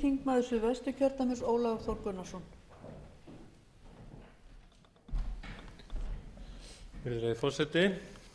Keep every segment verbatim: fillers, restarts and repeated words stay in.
þingmaður Suðvesturkjördæmis Ólafur Þór Gunnarsson. Virðulegi forseti,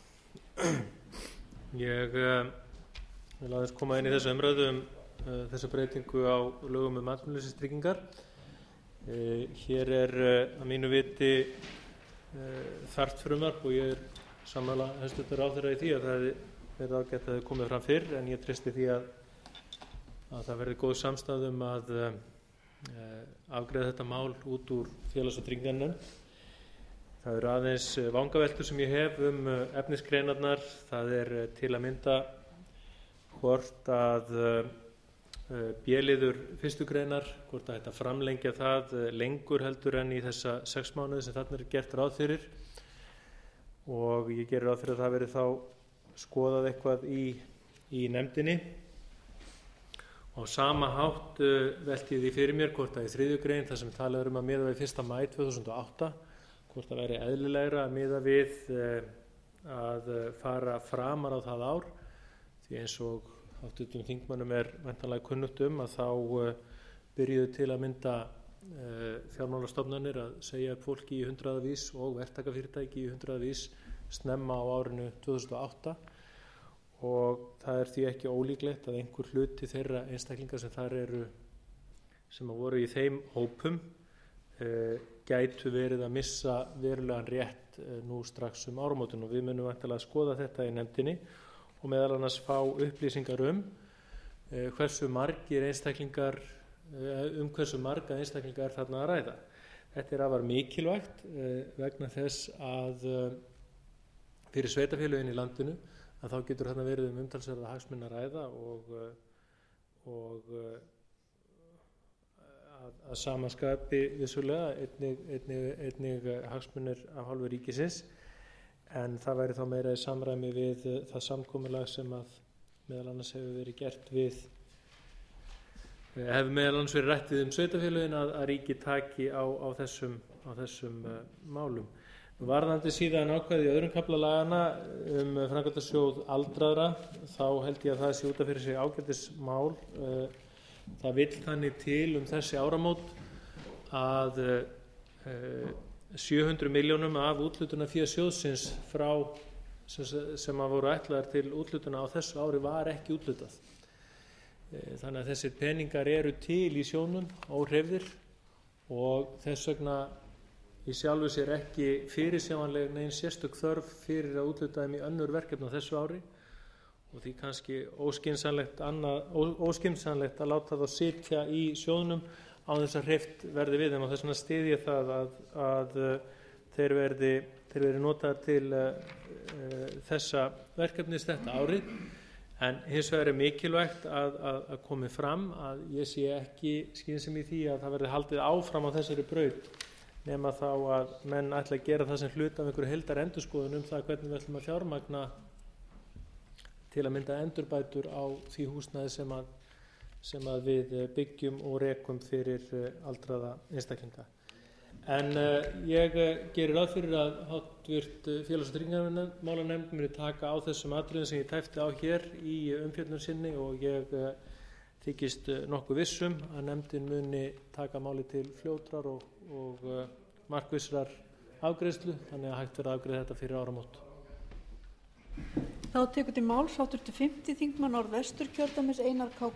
ég uh, vil aðeins koma inn í þessa umræðu um uh, þessa breytingu á lögum um atvinnuleysistryggingar. Uh, hér er uh, að mínu viti uh, þarft frumvarp og ég er sammála hæstvirtur ráðherra í því að það hefði verið ágætt að það hefði komið fram fyrr, en ég treysti því að, að það verði góð samstaða um að uh, afgreiða þetta mál út úr félags- og trygginganefnd. Það eru aðeins vangaveltur sem ég hef um efnisgreinarnar. Það er til að mynda hvort að B-liður fyrstu greinar, hvort að þetta framlengja það lengur heldur en í þessa sex mánuði sem þarna er gert ráð fyrir, og ég gerir ráð fyrir að það verði þá skoðað eitthvað í, í nefndinni. Á sama hátt velti ég því fyrir mér hvort að í þriðju grein, þar sem talað er um að miða við fyrsta maí tvö þúsund og átta, hvort það væri eðlilegra að miða við að fara framar á það ár, því eins og háttvirtum þingmönnum er væntanlega kunnugt um að þá byrjuðu til að mynda fjármálastofnanir að segja upp fólki í hundraðavís og verktakafyrirtæki í hundraðavís snemma á árinu tvö þúsund og átta, og það er því ekki ólíklegt að einhver hluti þeirra einstaklinga sem þar eru, sem voru í þeim hópum, gætu verið að missa verulegan rétt nú strax um áramótin, og við munum væntanlega að skoða þetta í nefndinni og meðal annars fá upplýsingar um hversu margir einstaklingar um hversu marga einstaklinga er þarna að ræða. Þetta er afar mikilvægt vegna þess að fyrir sveitarfélögin í landinu að þá getur þarna verið um umtalsverða hagsmuni að ræða, og, og að, að sama skapi vissulega einnig, einnig, einnig hagsmunir af hálfu ríkisins, en það væri þá meira í samræmi við það samkomulag sem að meðal annars hefur verið gert við hefur meðal annars verið rætt við um sveitarfélögin að, að ríki taki á, á þessum, á þessum uh, málum. Varðandi síðan ákvæði í öðrum kafla laganna um framkvæmdasjóð aldraðra, þá held ég að það sé út af fyrir sig ágætismál. Það vill þannig til um þessi áramót að sjö hundruð milljónum af úthlutunarfé sjóðsins frá sem, sem að voru ætlaðar til úthlutuna á þessu ári var ekki úthlutað. Þannig að þessir peningar eru til í sjóðnum óhreyfðir, og þess vegna í sjálfu sér ekki fyrirsjáanleg nein sérstök þörf fyrir að úthluta þeim í önnur verkefni á þessu ári, og því kannski óskynsamlegt, annað, ó, óskynsamlegt að láta þá sitja í sjóðnum á þess að hreyft verði við þeim, og þess vegna styð ég það að, að þeir verði, þeir verði notaðir til uh, þessa verkefnis þetta árið. En hins vegar er mikilvægt að, að, að komi fram að ég sé ekki skynsemi í því að það verði haldið áfram á þessari braut, nema þá að menn ætla að gera það sem hluta af einhverju heildar endurskoðun um það hvernig við ætlum að fjármagna til að mynda endurbætur á því húsnæði sem að, sem að við byggjum og rekum fyrir aldraða einstaklinga. En uh, ég gerir ráð fyrir að háttvirt félags- og tryggingamálanefnd muni taka á þessum atriðum sem ég tæpti á hér í umfjöllun sinni, og ég uh, þykist nokkuð vissum að nefndin muni taka máli til fljótrar og, og uh, markvissrar afgreiðslu, þannig að hægt verði að afgreiða þetta fyrir áramót. Þá tekur til máls háttvirtur fimmti þingmaður Norðvesturkjördæmis Einar K.